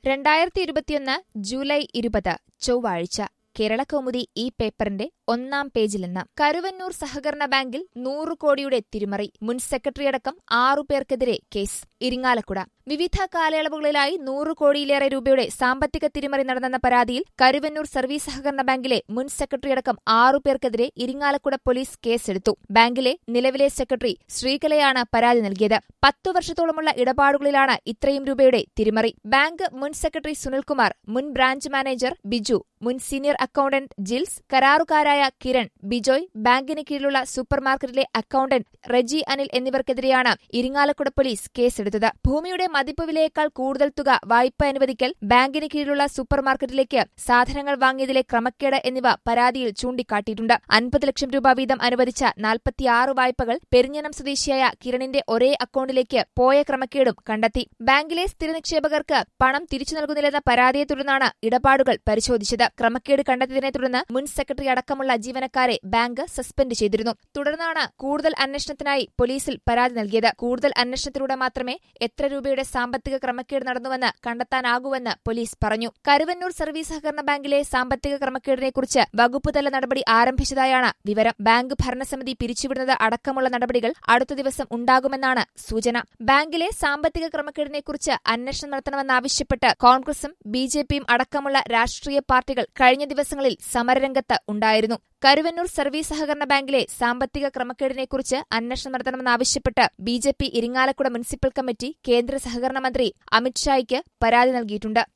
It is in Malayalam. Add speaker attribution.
Speaker 1: 2021 ജൂലൈ 20 ചൊവ്വാഴ്ച കേരളകൗമുദി ഈ പേപ്പറിന്റെ ഒന്നാം പേജിൽ നിന്ന് കരുവന്നൂർ സഹകരണ ബാങ്കിൽ 100 കോടിയുടെ തിരിമറി. മുൻ സെക്രട്ടറിയടക്കം 6 പേർക്കെതിരെ കേസ്. ഇരിങ്ങാലക്കുട വിവിധ കാലയളവുകളിലായി 100 കോടിയിലേറെ രൂപയുടെ സാമ്പത്തിക തിരിമറി നടന്നെന്ന പരാതിയിൽ കരുവന്നൂർ സർവീസ് സഹകരണ ബാങ്കിലെ മുൻ സെക്രട്ടറിയടക്കം 6 പേർക്കെതിരെ ഇരിങ്ങാലക്കുട പോലീസ് കേസെടുത്തു. ബാങ്കിലെ നിലവിലെ സെക്രട്ടറി ശ്രീകലയാണ് പരാതി നൽകിയത്. 10 വർഷത്തോളമുള്ള ഇടപാടുകളിലാണ് ഇത്രയും രൂപയുടെ തിരിമറി. ബാങ്ക് മുൻ സെക്രട്ടറി സുനിൽകുമാർ, മുൻ ബ്രാഞ്ച് മാനേജർ ബിജു, മുൻ സീനിയർ അക്കൌണ്ടന്റ് ജിൽസ്, കരാറുകാരായ കിരൺ, ബിജോയ്, ബാങ്കിന് കീഴിലുള്ള സൂപ്പർമാർക്കറ്റിലെ അക്കൌണ്ടന്റ് റെജി അനിൽ എന്നിവർക്കെതിരെയാണ് ഇരിങ്ങാലക്കുട പോലീസ് കേസെടുത്തത്. ഭൂമിയുടെ മതിപ്പ് വിലയേക്കാൾ കൂടുതൽ തുക വായ്പ അനുവദിക്കൽ, ബാങ്കിന് കീഴിലുള്ള സൂപ്പർമാർക്കറ്റിലേക്ക് സാധനങ്ങൾ വാങ്ങിയതിലെ ക്രമക്കേട് എന്നിവ പരാതിയിൽ ചൂണ്ടിക്കാട്ടിയിട്ടുണ്ട്. 50 ലക്ഷം രൂപ വീതം അനുവദിച്ച 46 വായ്പകൾ പെരിഞ്ഞനം സ്വദേശിയായ കിരണിന്റെ ഒരേ അക്കൌണ്ടിലേക്ക് പോയ ക്രമക്കേടും കണ്ടെത്തി. ബാങ്കിലെ സ്ഥിര നിക്ഷേപകർക്ക് പണം തിരിച്ചു നൽകുന്നില്ലെന്ന പരാതിയെ തുടർന്നാണ് ഇടപാടുകൾ പരിശോധിച്ചത്. ക്രമക്കേട് കണ്ടെത്തിയതിനെ തുടർന്ന് മുൻ സെക്രട്ടറി അടക്കമുള്ള ജീവനക്കാരെ ബാങ്ക് സസ്പെൻഡ് ചെയ്തിരുന്നു. തുടർന്നാണ് കൂടുതൽ അന്വേഷണത്തിനായി പോലീസിൽ പരാതി നൽകിയത്. കൂടുതൽ അന്വേഷണത്തിലൂടെ മാത്രമേ എത്ര രൂപയുടെ സാമ്പത്തിക ക്രമക്കേട് നടന്നുവെന്ന് കണ്ടെത്താനാകൂവെന്ന് പോലീസ് പറഞ്ഞു. കരുവന്നൂർ സർവീസ് സഹകരണ ബാങ്കിലെ സാമ്പത്തിക ക്രമക്കേടിനെക്കുറിച്ച് വകുപ്പുതല നടപടി ആരംഭിച്ചതായാണ് വിവരം. ബാങ്ക് ഭരണസമിതി പിരിച്ചുവിടുന്നത് അടക്കമുള്ള നടപടികൾ അടുത്ത ദിവസം ഉണ്ടാകുമെന്നാണ് സൂചന. ബാങ്കിലെ സാമ്പത്തിക ക്രമക്കേടിനെക്കുറിച്ച് അന്വേഷണം നടത്തണമെന്നാവശ്യപ്പെട്ട് കോൺഗ്രസും ബിജെപിയും അടക്കമുള്ള രാഷ്ട്രീയ പാർട്ടികൾ കഴിഞ്ഞ ദിവസങ്ങളിൽ സമരരംഗത്ത് ഉണ്ടായിരുന്നു. കരുവന്നൂർ സർവീസ് സഹകരണ ബാങ്കിലെ സാമ്പത്തിക ക്രമക്കേടിനെക്കുറിച്ച് അന്വേഷണം നടത്തണമെന്നാവശ്യപ്പെട്ട് ബിജെപി ഇരിങ്ങാലക്കുട മുനിസിപ്പൽ കമ്മിറ്റി കേന്ദ്ര സഹകരണ മന്ത്രി അമിത്ഷായ്ക്ക് പരാതി നൽകിയിട്ടുണ്ട്.